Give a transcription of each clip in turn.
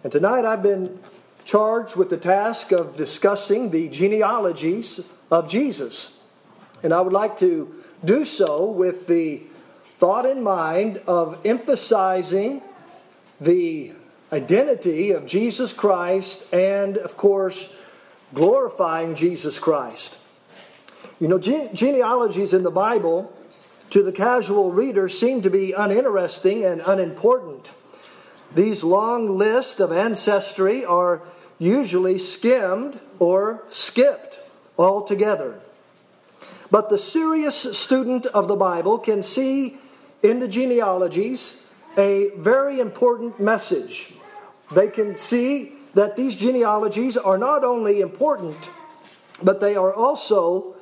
And tonight I've been charged with the task of discussing the genealogies of Jesus. And I would like to do so with the thought in mind of emphasizing the identity of Jesus Christ and, of course, glorifying Jesus Christ. You know, genealogies in the Bible, to the casual reader, seem to be uninteresting and unimportant. These long lists of ancestry are usually skimmed or skipped altogether. But the serious student of the Bible can see in the genealogies a very important message. They can see that these genealogies are not only important, but they are also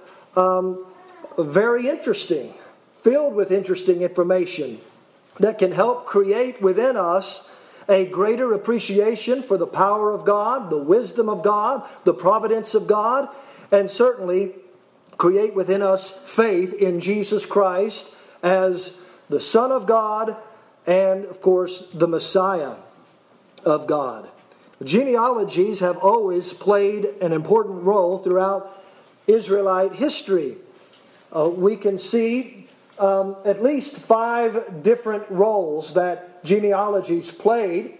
very interesting, filled with interesting information that can help create within us a greater appreciation for the power of God, the wisdom of God, the providence of God, and certainly create within us faith in Jesus Christ as the Son of God and, of course, the Messiah of God. Genealogies have always played an important role throughout Israelite history. We can see at least 5 different roles that genealogies played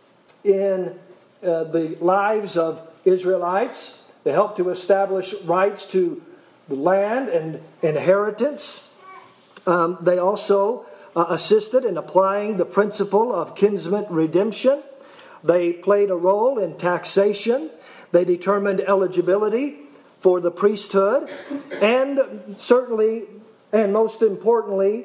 in the lives of Israelites. They helped to establish rights to the land and inheritance. They also assisted in applying the principle of kinsman redemption. They played a role in taxation. They determined eligibility for the priesthood. And certainly, and most importantly,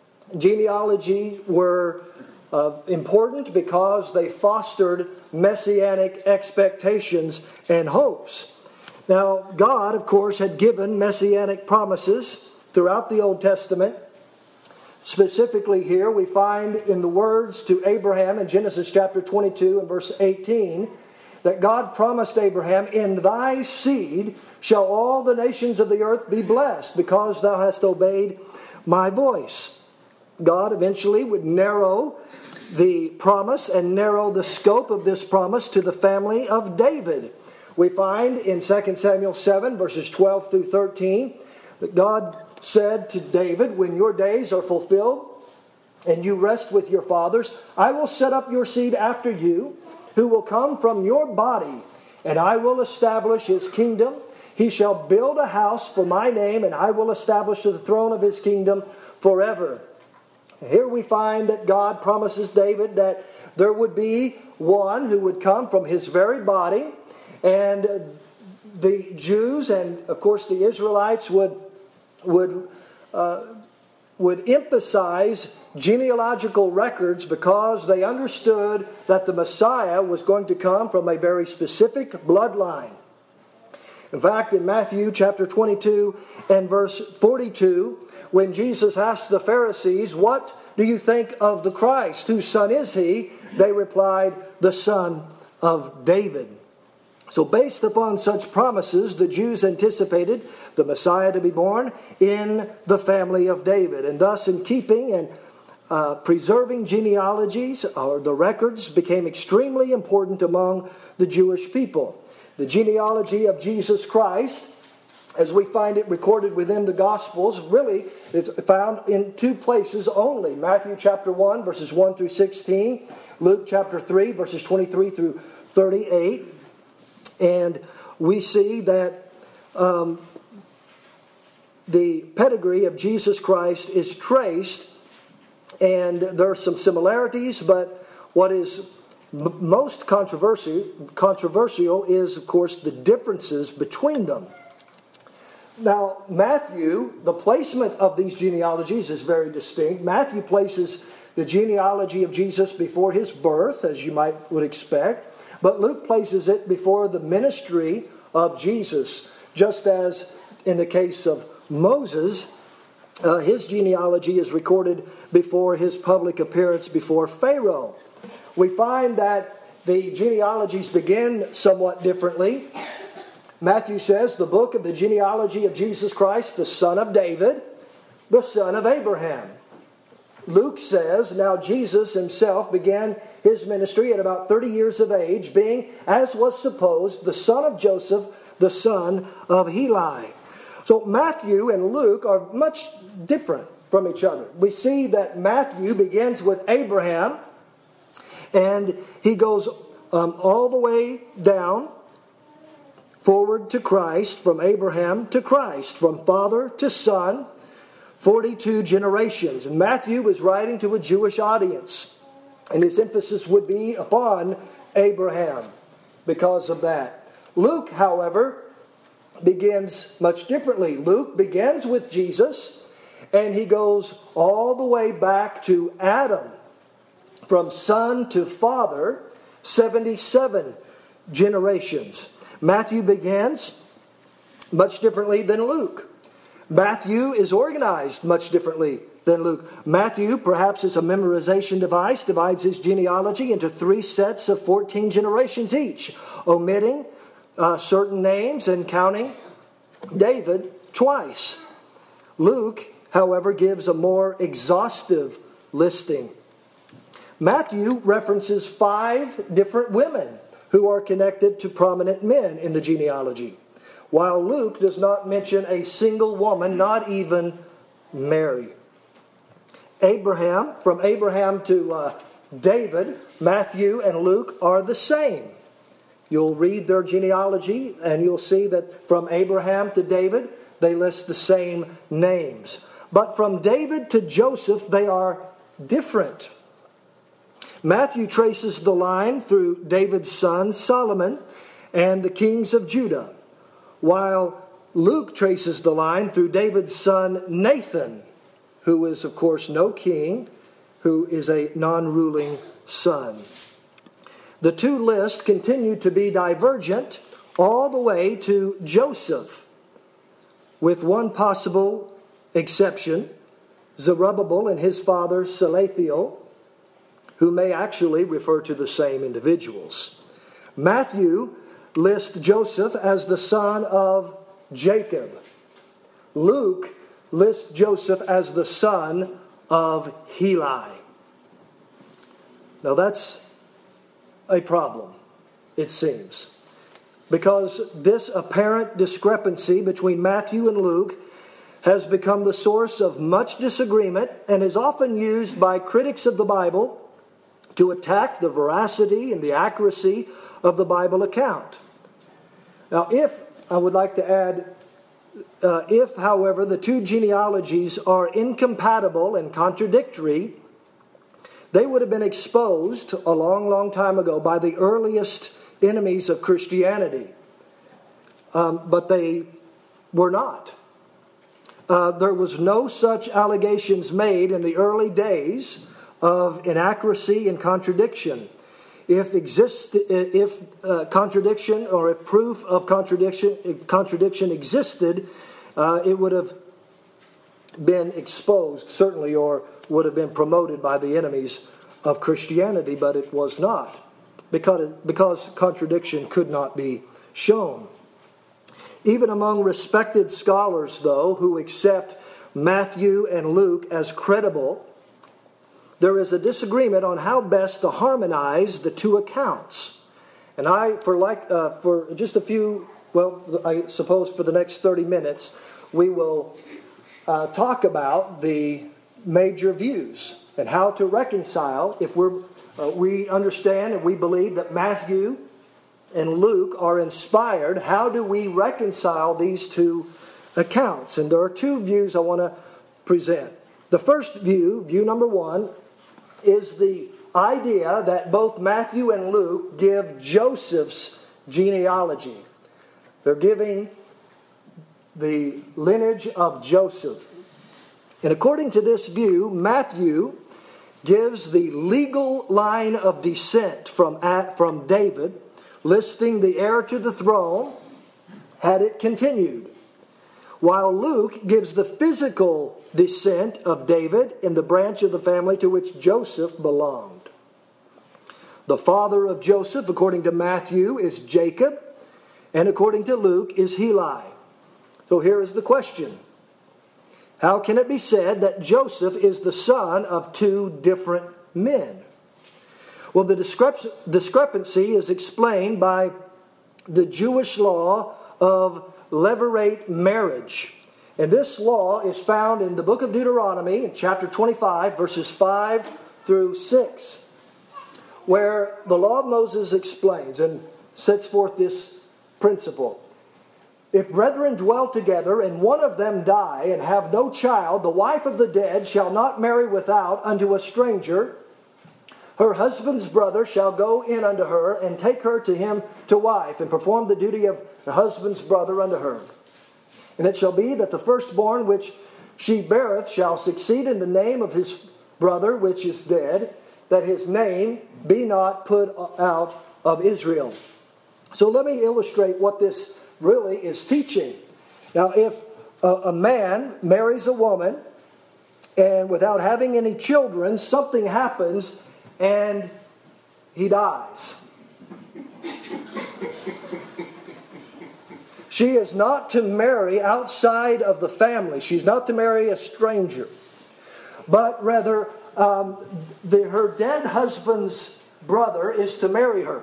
genealogies were important because they fostered messianic expectations and hopes. Now, God, of course, had given messianic promises throughout the Old Testament. Specifically here, we find in the words to Abraham in Genesis chapter 22 and verse 18, that God promised Abraham, "In thy seed shall all the nations of the earth be blessed, because thou hast obeyed my voice." God eventually would narrow the promise and narrow the scope of this promise to the family of David. We find in 2 Samuel 7 verses 12 through 13 that God said to David, "When your days are fulfilled and you rest with your fathers, I will set up your seed after you, who will come from your body, and I will establish his kingdom. He shall build a house for my name, and I will establish the throne of his kingdom forever." Here we find that God promises David that there would be one who would come from his very body, and the Jews and, of course, the Israelites would emphasize genealogical records because they understood that the Messiah was going to come from a very specific bloodline. In fact, in Matthew chapter 22 and verse 42, when Jesus asked the Pharisees, "What do you think of the Christ? Whose son is he?" they replied, "The son of David." So based upon such promises, the Jews anticipated the Messiah to be born in the family of David. And thus, in keeping and preserving genealogies, or the records, became extremely important among the Jewish people. The genealogy of Jesus Christ, as we find it recorded within the Gospels, really is found in 2 places only. Matthew chapter 1, verses 1 through 16. Luke chapter 3, verses 23 through 38. And we see that the pedigree of Jesus Christ is traced, and there are some similarities, but what is most controversial is, of course, the differences between them. Now, Matthew, the placement of these genealogies is very distinct. Matthew places the genealogy of Jesus before his birth, as you would expect, but Luke places it before the ministry of Jesus, just as in the case of Moses, his genealogy is recorded before his public appearance before Pharaoh. We find that the genealogies begin somewhat differently. Matthew says, "The book of the genealogy of Jesus Christ, the son of David, the son of Abraham." Luke says, now Jesus himself began his ministry at about 30 years of age, being, as was supposed, the son of Joseph, the son of Heli. So Matthew and Luke are much different from each other. We see that Matthew begins with Abraham, and he goes all the way down forward to Christ, from Abraham to Christ, from father to son, 42 generations. And Matthew was writing to a Jewish audience, and his emphasis would be upon Abraham because of that. Luke, however, begins much differently. Luke begins with Jesus, and he goes all the way back to Adam, from son to father, 77 generations. Matthew begins much differently than Luke. Matthew is organized much differently than Luke. Matthew, perhaps as a memorization device, divides his genealogy into 3 sets of 14 generations each, omitting certain names and counting David twice. Luke, however, gives a more exhaustive listing. Matthew references 5 different women who are connected to prominent men in the genealogy, while Luke does not mention a single woman, not even Mary. From Abraham to David, Matthew and Luke are the same. You'll read their genealogy and you'll see that from Abraham to David, they list the same names. But from David to Joseph, they are different. Matthew traces the line through David's son Solomon and the kings of Judah, while Luke traces the line through David's son Nathan, who is, of course, no king, who is a non-ruling son. The two lists continue to be divergent all the way to Joseph, with one possible exception, Zerubbabel and his father Salathiel, who may actually refer to the same individuals. Matthew lists Joseph as the son of Jacob. Luke lists Joseph as the son of Heli. Now that's a problem, it seems, because this apparent discrepancy between Matthew and Luke has become the source of much disagreement and is often used by critics of the Bible to attack the veracity and the accuracy of the Bible account. Now, if, however, the two genealogies are incompatible and contradictory, they would have been exposed a long, long time ago by the earliest enemies of Christianity. But they were not. There was no such allegations made in the early days of inaccuracy and contradiction. If contradiction or if proof of contradiction existed, it would have been exposed, certainly, or would have been promoted by the enemies of Christianity, but it was not, because contradiction could not be shown. Even among respected scholars, though, who accept Matthew and Luke as credible, there is a disagreement on how best to harmonize the two accounts. And for just a few, I suppose for the next 30 minutes, we will talk about the major views and how to reconcile. If we understand and we believe that Matthew and Luke are inspired, how do we reconcile these two accounts? And there are two views I want to present. The first view, view number one, is the idea that both Matthew and Luke give Joseph's genealogy. They're giving the lineage of Joseph. And according to this view, Matthew gives the legal line of descent from David, listing the heir to the throne had it continued, while Luke gives the physical descent of David in the branch of the family to which Joseph belonged. The father of Joseph, according to Matthew, is Jacob, and according to Luke is Heli. So here is the question. How can it be said that Joseph is the son of two different men? Well, the discrepancy is explained by the Jewish law of levirate marriage. And this law is found in the book of Deuteronomy, in chapter 25, verses 5 through 6, where the law of Moses explains and sets forth this principle. If brethren dwell together, and one of them die, and have no child, the wife of the dead shall not marry without unto a stranger. Her husband's brother shall go in unto her, and take her to him to wife, and perform the duty of the husband's brother unto her. And it shall be that the firstborn which she beareth shall succeed in the name of his brother which is dead, that his name be not put out of Israel. So let me illustrate what this really is teaching. Now, if a man marries a woman, and without having any children, something happens and he dies. She is not to marry outside of the family. She's not to marry a stranger. But rather, her dead husband's brother is to marry her.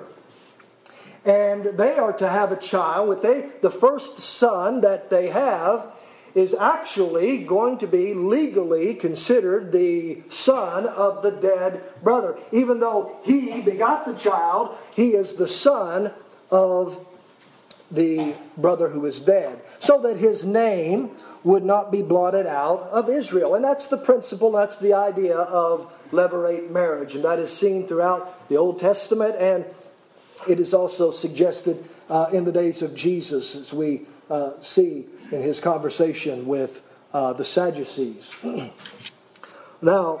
And they are to have a child. The first son that they have is actually going to be legally considered the son of the dead brother. Even though he begot the child, he is the son of the brother who is dead, so that his name would not be blotted out of Israel. And that's the principle, that's the idea of levirate marriage. And that is seen throughout the Old Testament, and it is also suggested in the days of Jesus, as we see in his conversation with the Sadducees. Now,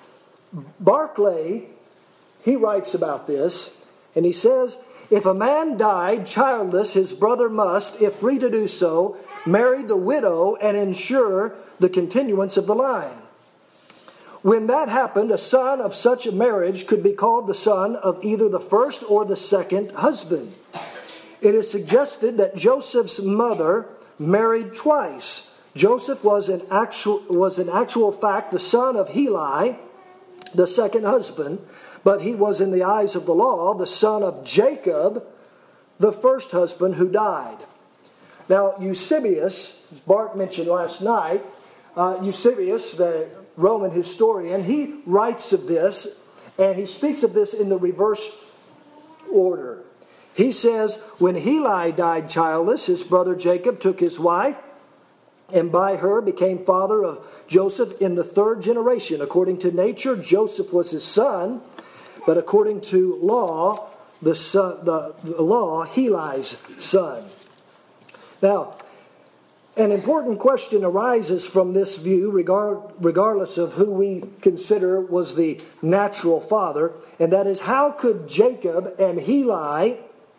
Barclay, he writes about this, and he says, if a man died childless, his brother must, if free to do so, marry the widow and ensure the continuance of the line. When that happened, a son of such a marriage could be called the son of either the first or the second husband. It is suggested that Joseph's mother married twice. Joseph was in actual fact the son of Heli, the second husband, but he was in the eyes of the law the son of Jacob, the first husband who died. Now Eusebius, as Bart mentioned last night, Eusebius, the Roman historian, he writes of this, and he speaks of this in the reverse order. He says, when Heli died childless, his brother Jacob took his wife, and by her became father of Joseph in the third generation. According to nature, Joseph was his son, but according to law, the law, Heli's son. Now, an important question arises from this view, regardless of who we consider was the natural father, and that is, how could Jacob and Heli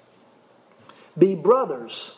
be brothers?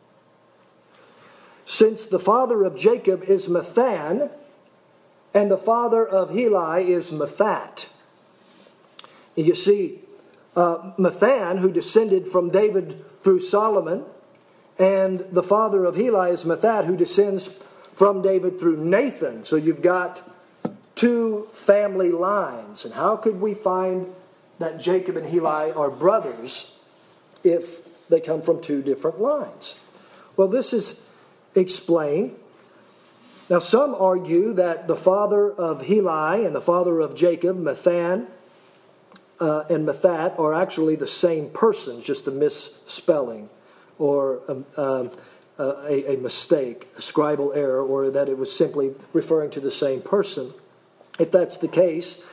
Since the father of Jacob is Methan, and the father of Heli is Mephat. You see, Methan, who descended from David through Solomon, and the father of Heli is Mephat, who descends from David through Nathan. So you've got two family lines. And how could we find that Jacob and Heli are brothers if they come from two different lines? Well, this is explained. Now, some argue that the father of Heli and the father of Jacob, Methan, and Mephat, are actually the same person, just a misspelling or a mistake, a scribal error, or that it was simply referring to the same person. If that's the case,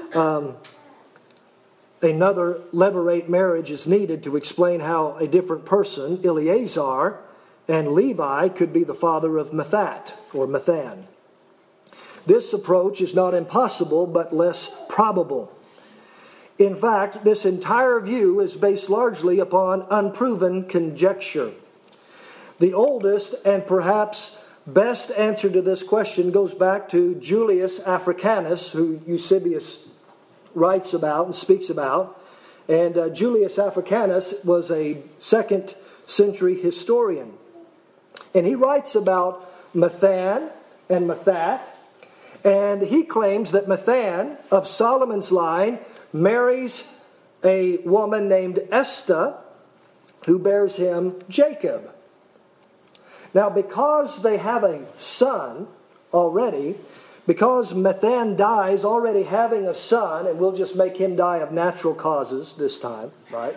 another levirate marriage is needed to explain how a different person, Eleazar and Levi, could be the father of Mephat or Methan. This approach is not impossible, but less probable. In fact, this entire view is based largely upon unproven conjecture. The oldest and perhaps best answer to this question goes back to Julius Africanus, who Eusebius writes about and speaks about. And Julius Africanus was a 2nd century historian. And he writes about Methan and Mathat. And he claims that Mathan of Solomon's line marries a woman named Esther, who bears him Jacob. Now, because they have a son already, because Mathan dies already having a son, and we'll just make him die of natural causes this time, right?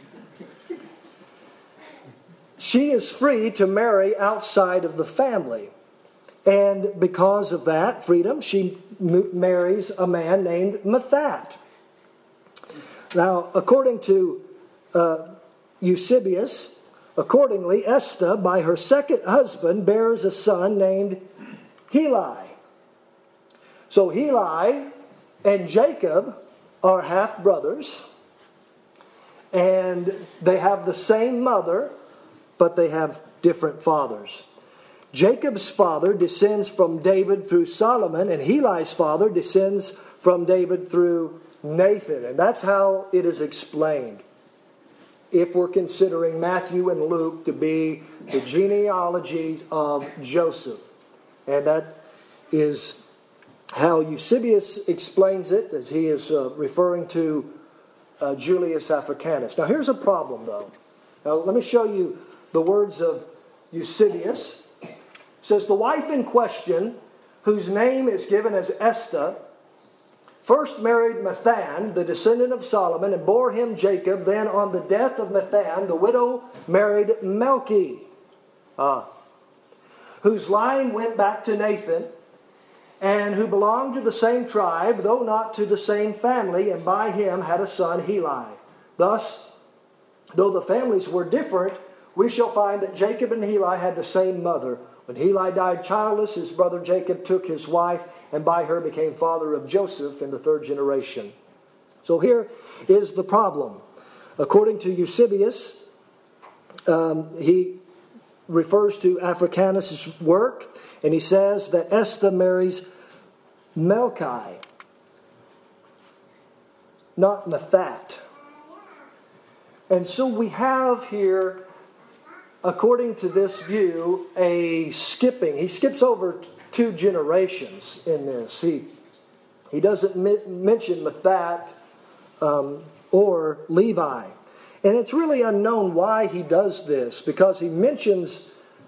She is free to marry outside of the family. And because of that freedom, she marries a man named Mathat. Now, according to Eusebius, accordingly, Esther, by her second husband, bears a son named Heli. So Heli and Jacob are half-brothers, and they have the same mother, but they have different fathers. Jacob's father descends from David through Solomon, and Heli's father descends from David through Nathan. And that's how it is explained, if we're considering Matthew and Luke to be the genealogies of Joseph. And that is how Eusebius explains it, as he is referring to Julius Africanus. Now here's a problem, though. Now let me show you the words of Eusebius. It says, the wife in question, whose name is given as Esther, first married Mathan, the descendant of Solomon, and bore him Jacob. Then on the death of Mathan, the widow married Melchi, whose line went back to Nathan, and who belonged to the same tribe, though not to the same family, and by him had a son, Heli. Thus, though the families were different, we shall find that Jacob and Heli had the same mother. When Heli died childless, his brother Jacob took his wife, and by her became father of Joseph in the third generation. So here is the problem. According to Eusebius, he refers to Africanus' work, and he says that Esther marries Melchi, not Mathat. And so we have here, according to this view, a skipping. He skips over 2 generations in this. He doesn't mention Mathat or Levi. And it's really unknown why he does this, because he mentions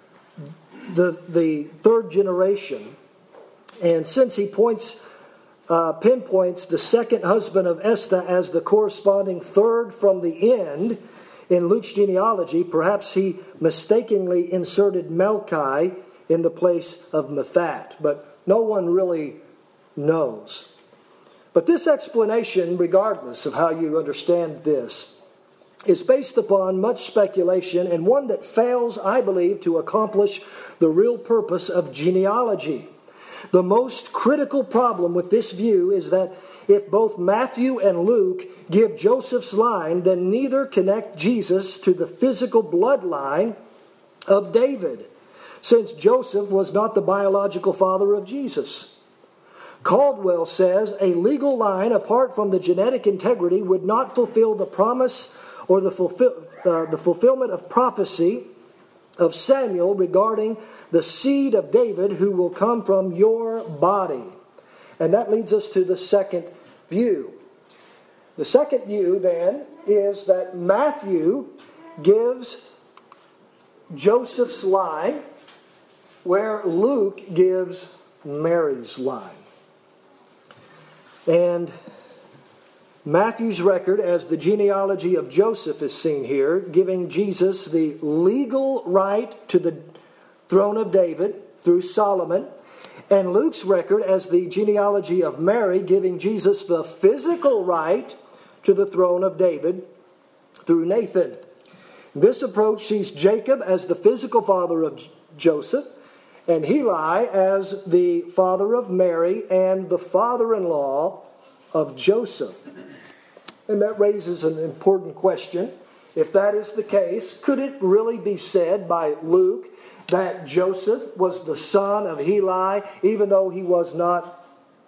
the third generation. And since he pinpoints the second husband of Esther as the corresponding third from the end in Luke's genealogy, perhaps he mistakenly inserted Melchi in the place of Mathat. But no one really knows. But this explanation, regardless of how you understand this, is based upon much speculation, and one that fails, I believe, to accomplish the real purpose of genealogy. The most critical problem with this view is that if both Matthew and Luke give Joseph's line, then neither connect Jesus to the physical bloodline of David, since Joseph was not the biological father of Jesus. Caldwell says a legal line apart from the genetic integrity would not fulfill the promise or the fulfillment of prophecy of Samuel regarding the seed of David who will come from your body. And that leads us to the second view. The second view, then, is that Matthew gives Joseph's line where Luke gives Mary's line. And Matthew's record as the genealogy of Joseph is seen here, giving Jesus the legal right to the throne of David through Solomon, and Luke's record as the genealogy of Mary, giving Jesus the physical right to the throne of David through Nathan. This approach sees Jacob as the physical father of Joseph, and Heli as the father of Mary and the father-in-law of Joseph. And that raises an important question. If that is the case, could it really be said by Luke that Joseph was the son of Heli, even though he was not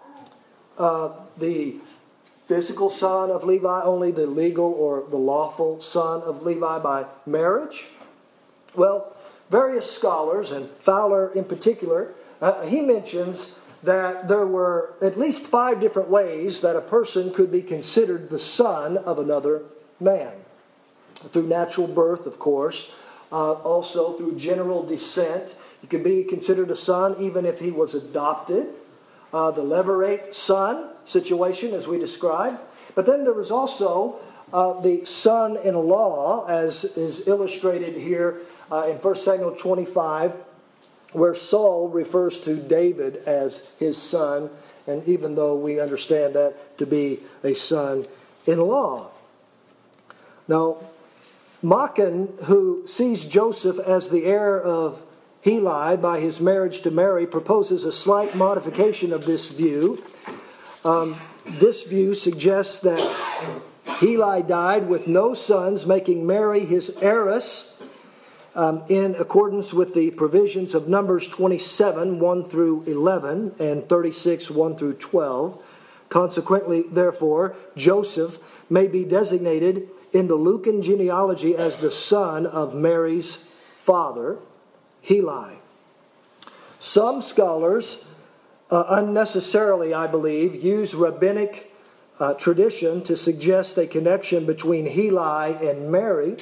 the physical son of Levi, only the legal or the lawful son of Levi by marriage? Well, various scholars, and Fowler in particular, he mentions that there were at least 5 different ways that a person could be considered the son of another man. Through natural birth, of course. Also through general descent. You could be considered a son even if he was adopted. The levirate son situation, as we described. But then there was also the son-in-law, as is illustrated here in 1 Samuel 25, where Saul refers to David as his son, and even though we understand that to be a son-in-law. Now, Machen, who sees Joseph as the heir of Heli by his marriage to Mary, proposes a slight modification of this view. This view suggests that Heli died with no sons, making Mary his heiress, in accordance with the provisions of Numbers 27, 1 through 11, and 36, 1 through 12. Consequently, therefore, Joseph may be designated in the Lucan genealogy as the son of Mary's father, Heli. Some scholars, unnecessarily, I believe, use rabbinic tradition to suggest a connection between Heli and Mary.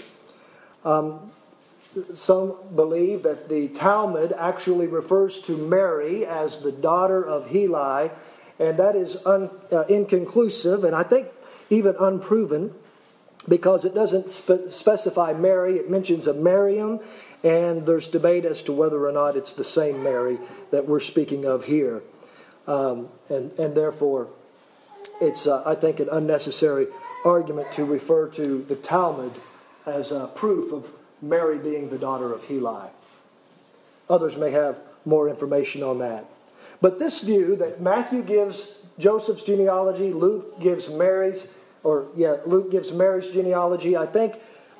Some believe that the Talmud actually refers to Mary as the daughter of Heli, and that is inconclusive, and I think even unproven, because it doesn't specify Mary. It mentions a Miriam, and there's debate as to whether or not it's the same Mary that we're speaking of here. And therefore, it's, I think, an unnecessary argument to refer to the Talmud as proof of Mary being the daughter of Heli. Others may have more information on that. But this view that Matthew gives Joseph's genealogy, Luke gives Mary's genealogy, I think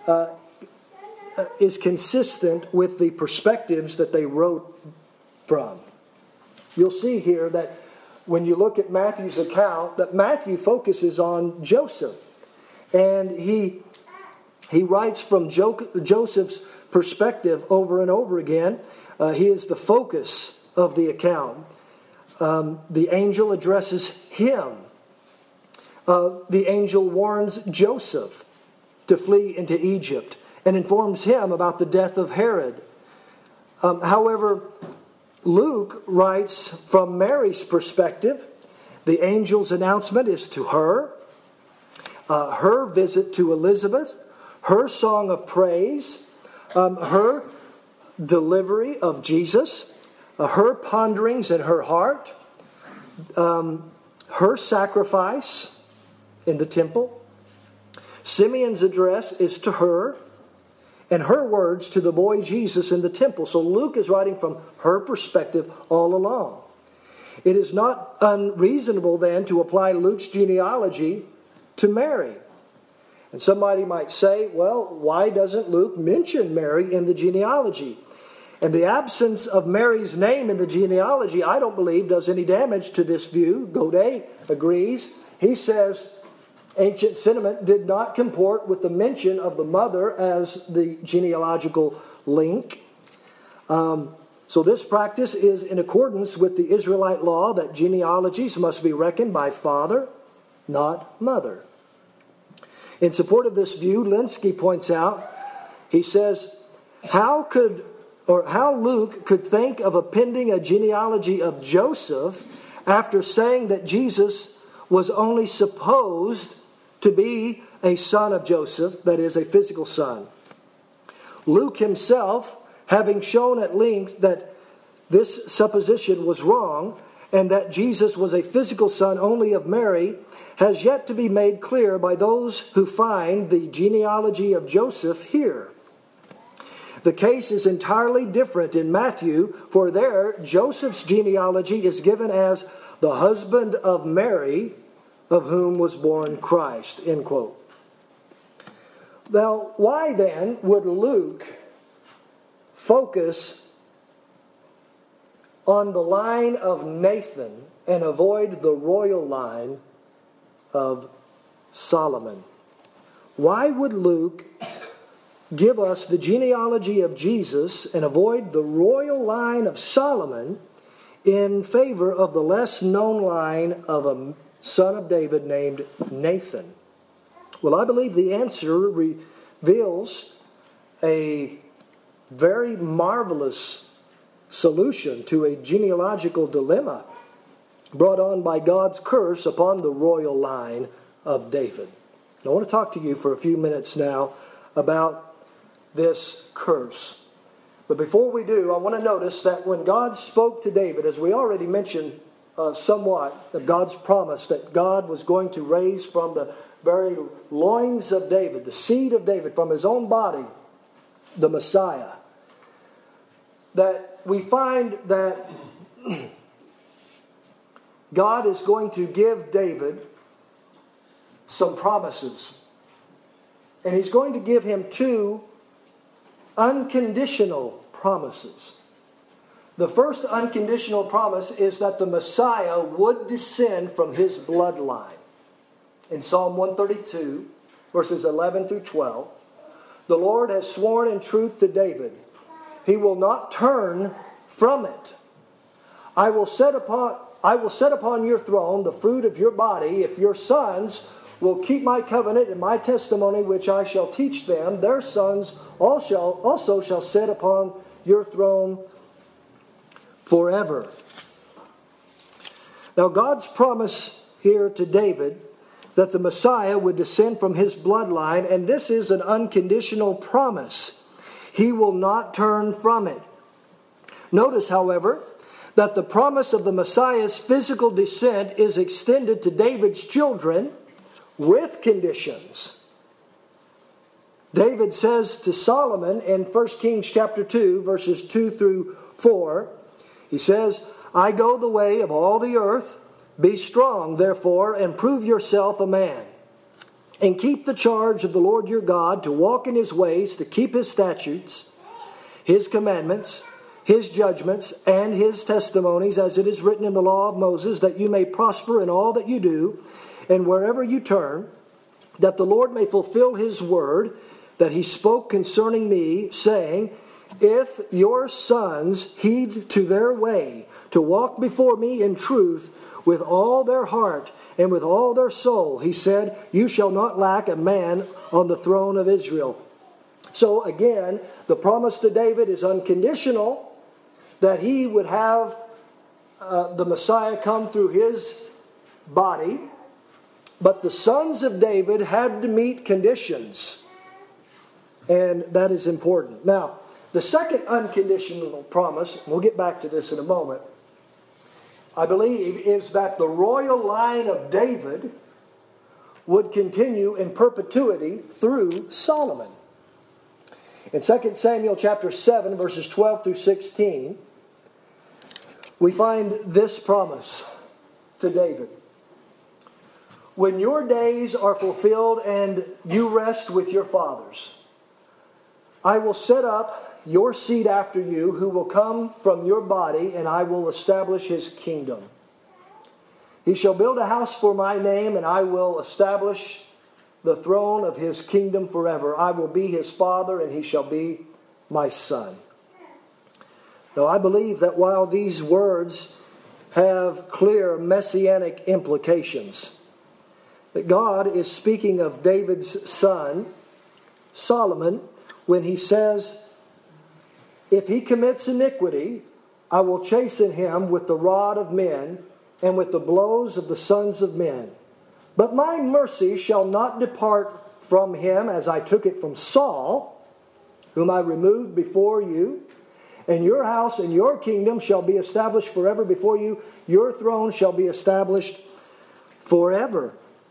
is consistent with the perspectives that they wrote from. You'll see here that when you look at Matthew's account, that Matthew focuses on Joseph. And he writes from Joseph's perspective over and over again. He is the focus of the account. The angel addresses him. The angel warns Joseph to flee into Egypt and informs him about the death of Herod. However, Luke writes from Mary's perspective. The angel's announcement is to her, her visit to Elizabeth, her song of praise, her delivery of Jesus, her ponderings in her heart, her sacrifice in the temple. Simeon's address is to her, and her words to the boy Jesus in the temple. So Luke is writing from her perspective all along. It is not unreasonable then to apply Luke's genealogy to Mary. And somebody might say, well, why doesn't Luke mention Mary in the genealogy? And the absence of Mary's name in the genealogy, I don't believe, does any damage to this view. Godet agrees. He says ancient sentiment did not comport with the mention of the mother as the genealogical link. So this practice is in accordance with the Israelite law that genealogies must be reckoned by father, not mother. In support of this view, Lenski points out, he says, how Luke could think of appending a genealogy of Joseph after saying that Jesus was only supposed to be a son of Joseph, that is, a physical son. Luke himself, having shown at length that this supposition was wrong and that Jesus was a physical son only of Mary, has yet to be made clear by those who find the genealogy of Joseph here. The case is entirely different in Matthew, for there Joseph's genealogy is given as the husband of Mary, of whom was born Christ, end quote. Now, why then would Luke focus on the line of Nathan and avoid the royal line of Solomon? Why would Luke give us the genealogy of Jesus and avoid the royal line of Solomon in favor of the less known line of a son of David named Nathan? Well, I believe the answer reveals a very marvelous solution to a genealogical dilemma brought on by God's curse upon the royal line of David. And I want to talk to you for a few minutes now about this curse. But before we do, I want to notice that when God spoke to David, as we already mentioned somewhat of God's promise that God was going to raise from the very loins of David, the seed of David, from his own body, the Messiah, that we find that God is going to give David some promises. And He's going to give him two unconditional promises. The first unconditional promise is that the Messiah would descend from his bloodline. In Psalm 132, verses 11 through 12, the Lord has sworn in truth to David, He will not turn from it. I will set upon your throne the fruit of your body. If your sons will keep my covenant and my testimony which I shall teach them, their sons also shall sit upon your throne forever. Now God's promise here to David that the Messiah would descend from his bloodline, and this is an unconditional promise. He will not turn from it. Notice, however, that the promise of the Messiah's physical descent is extended to David's children with conditions. David says to Solomon in 1 Kings chapter 2, verses 2 through 4, he says, I go the way of all the earth. Be strong, therefore, and prove yourself a man. And keep the charge of the Lord your God, to walk in His ways, to keep His statutes, His commandments, His judgments, and His testimonies, as it is written in the law of Moses, that you may prosper in all that you do, and wherever you turn, that the Lord may fulfill His word that He spoke concerning me, saying, if your sons heed to their way, to walk before me in truth with all their heart and with all their soul, He said, you shall not lack a man on the throne of Israel. So again, the promise to David is unconditional, that he would have the Messiah come through his body. But the sons of David had to meet conditions. And that is important. Now, the second unconditional promise, we'll get back to this in a moment, I believe, is that the royal line of David would continue in perpetuity through Solomon. In 2 Samuel chapter 7, verses 12 through 16, we find this promise to David. When your days are fulfilled and you rest with your fathers, I will set up your seed after you, who will come from your body, and I will establish his kingdom. He shall build a house for my name, and I will establish the throne of his kingdom forever. I will be his father, and he shall be my son. Now, I believe that while these words have clear messianic implications, that God is speaking of David's son, Solomon, when he says, if he commits iniquity, I will chasten him with the rod of men and with the blows of the sons of men. But my mercy shall not depart from him as I took it from Saul, whom I removed before you. And your house and your kingdom shall be established forever before you. Your throne shall be established forever.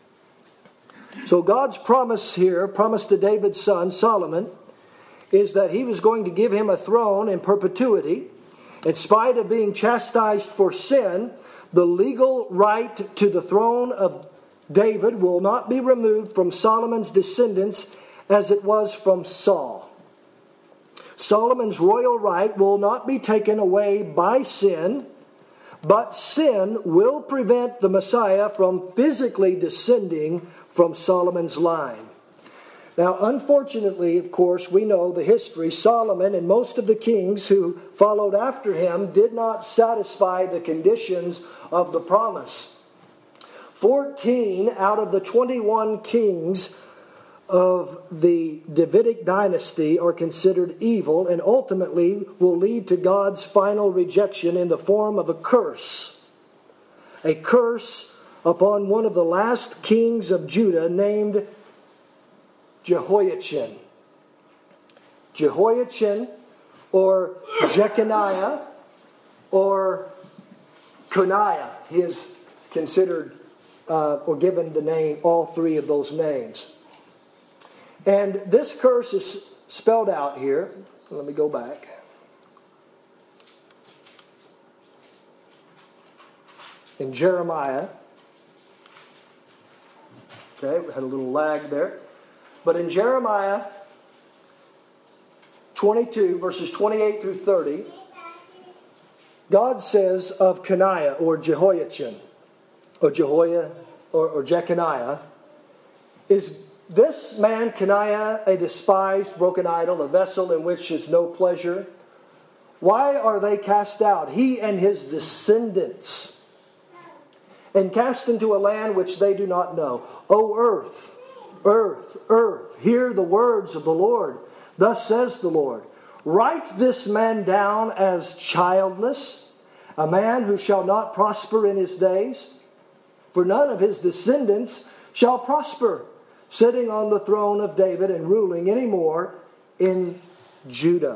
So God's promise here, promise to David's son, Solomon, is that he was going to give him a throne in perpetuity. In spite of being chastised for sin, the legal right to the throne of David will not be removed from Solomon's descendants as it was from Saul. Solomon's royal right will not be taken away by sin, but sin will prevent the Messiah from physically descending from Solomon's line. Now, unfortunately, of course, we know the history. Solomon and most of the kings who followed after him did not satisfy the conditions of the promise. 14 out of the 21 kings of the Davidic dynasty are considered evil and ultimately will lead to God's final rejection in the form of a curse. A curse upon one of the last kings of Judah named Jehoiachin. Jehoiachin or Jeconiah or Coniah. He is considered or given the name, all three of those names. And this curse is spelled out here. Let me go back. In Jeremiah. Okay, we had a little lag there. But in Jeremiah 22, verses 28 through 30, God says of Coniah or Jehoiachin, or Jeconiah, is this man Coniah a despised, broken idol, a vessel in which is no pleasure? Why are they cast out, he and his descendants, and cast into a land which they do not know? O earth, earth, earth, hear the words of the Lord. Thus says the Lord, write this man down as childless, a man who shall not prosper in his days. For none of his descendants shall prosper, sitting on the throne of David and ruling any more in Judah.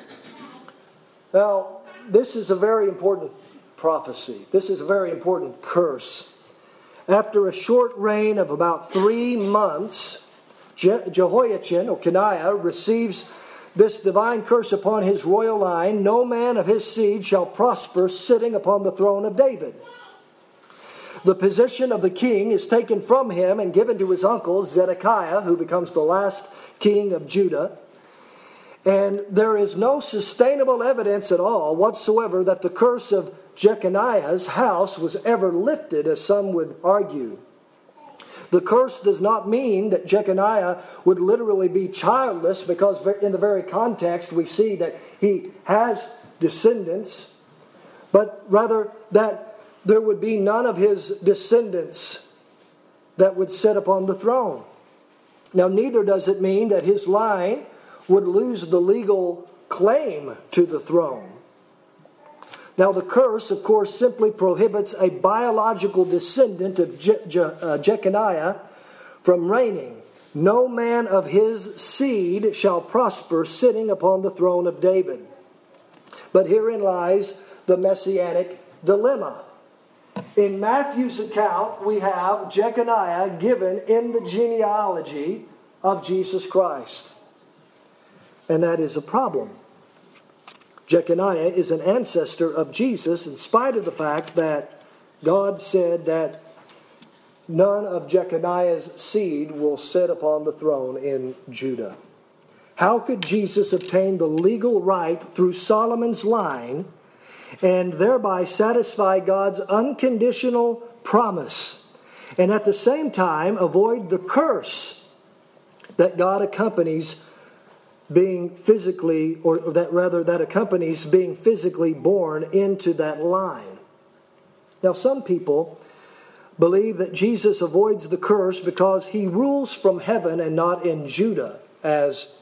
Now, this is a very important prophecy. This is a very important curse. After a short reign of about 3 months, Jehoiachin, or Coniah, receives this divine curse upon his royal line. No man of his seed shall prosper sitting upon the throne of David. The position of the king is taken from him and given to his uncle Zedekiah, who becomes the last king of Judah. And there is no sustainable evidence at all whatsoever that the curse of Jeconiah's house was ever lifted, as some would argue. The curse does not mean that Jeconiah would literally be childless, because in the very context we see that he has descendants, but rather that there would be none of his descendants that would sit upon the throne. Now, neither does it mean that his line would lose the legal claim to the throne. Now, the curse, of course, simply prohibits a biological descendant of Jeconiah from reigning. No man of his seed shall prosper sitting upon the throne of David. But herein lies the messianic dilemma. In Matthew's account, we have Jeconiah given in the genealogy of Jesus Christ. And that is a problem. Jeconiah is an ancestor of Jesus, in spite of the fact that God said that none of Jeconiah's seed will sit upon the throne in Judah. How could Jesus obtain the legal right through Solomon's line and thereby satisfy God's unconditional promise, and at the same time avoid the curse that God accompanies being physically, or that accompanies being physically born into that line? Now, some people believe that Jesus avoids the curse because he rules from heaven and not in Judah, as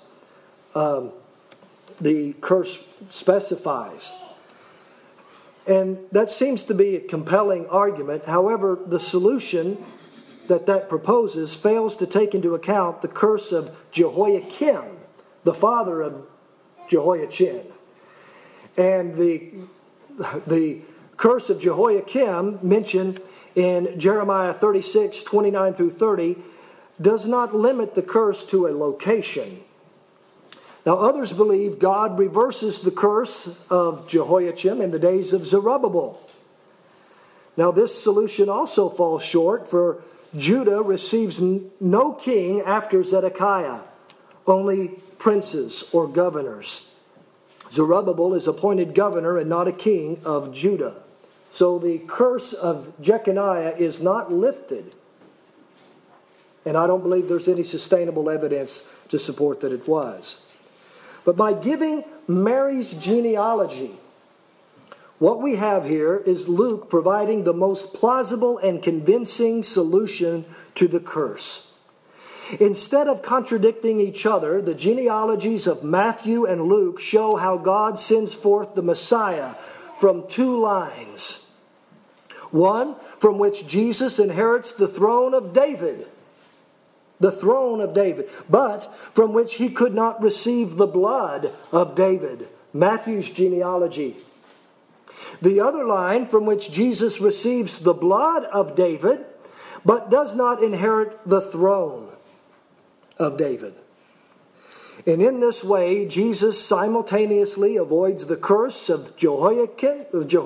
the curse specifies. And that seems to be a compelling argument. However, the solution that proposes fails to take into account the curse of Jehoiakim, the father of Jehoiachin. And the curse of Jehoiakim mentioned in Jeremiah 36, 29 through 30 does not limit the curse to a location. Now, others believe God reverses the curse of Jehoiachin in the days of Zerubbabel. Now, this solution also falls short, for Judah receives no king after Zedekiah, only princes or governors. Zerubbabel is appointed governor and not a king of Judah. So the curse of Jeconiah is not lifted. And I don't believe there's any sustainable evidence to support that it was. But by giving Mary's genealogy, what we have here is Luke providing the most plausible and convincing solution to the curse. Instead of contradicting each other, the genealogies of Matthew and Luke show how God sends forth the Messiah from two lines. One, from which Jesus inherits the throne of David. The throne of David. But from which he could not receive the blood of David. Matthew's genealogy. The other line from which Jesus receives the blood of David, but does not inherit the throne of David. And in this way, Jesus simultaneously avoids the curse of Jehoiachin,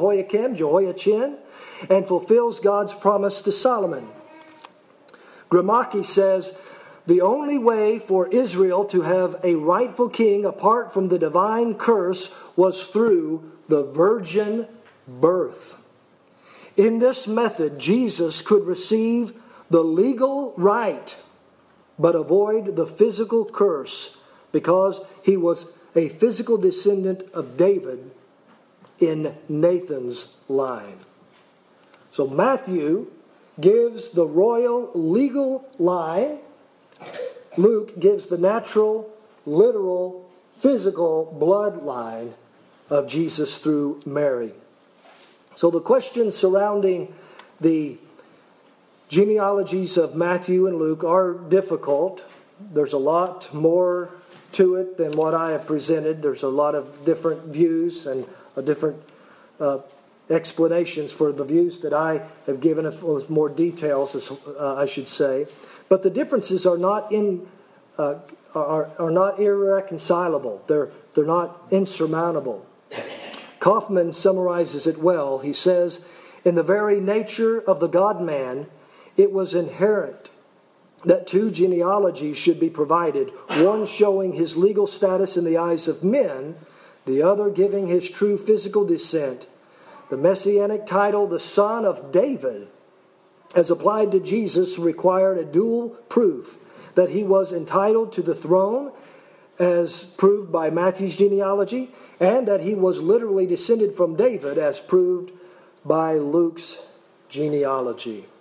and fulfills God's promise to Solomon. Grimaldi says, the only way for Israel to have a rightful king apart from the divine curse was through the virgin birth. In this method, Jesus could receive the legal right, but avoid the physical curse because he was a physical descendant of David in Nathan's line. So Matthew gives the royal legal line. Luke gives the natural, literal, physical bloodline of Jesus through Mary. So the questions surrounding the genealogies of Matthew and Luke are difficult. There's a lot more to it than what I have presented. There's a lot of different views and different explanations for the views that I have given with more details, I should say. But the differences are not irreconcilable. They're not insurmountable. Kaufman summarizes it well. He says, in the very nature of the God-man, it was inherent that two genealogies should be provided, one showing his legal status in the eyes of men, the other giving his true physical descent. The messianic title, the Son of David, as applied to Jesus, required a dual proof that he was entitled to the throne, as proved by Matthew's genealogy, and that he was literally descended from David, as proved by Luke's genealogy.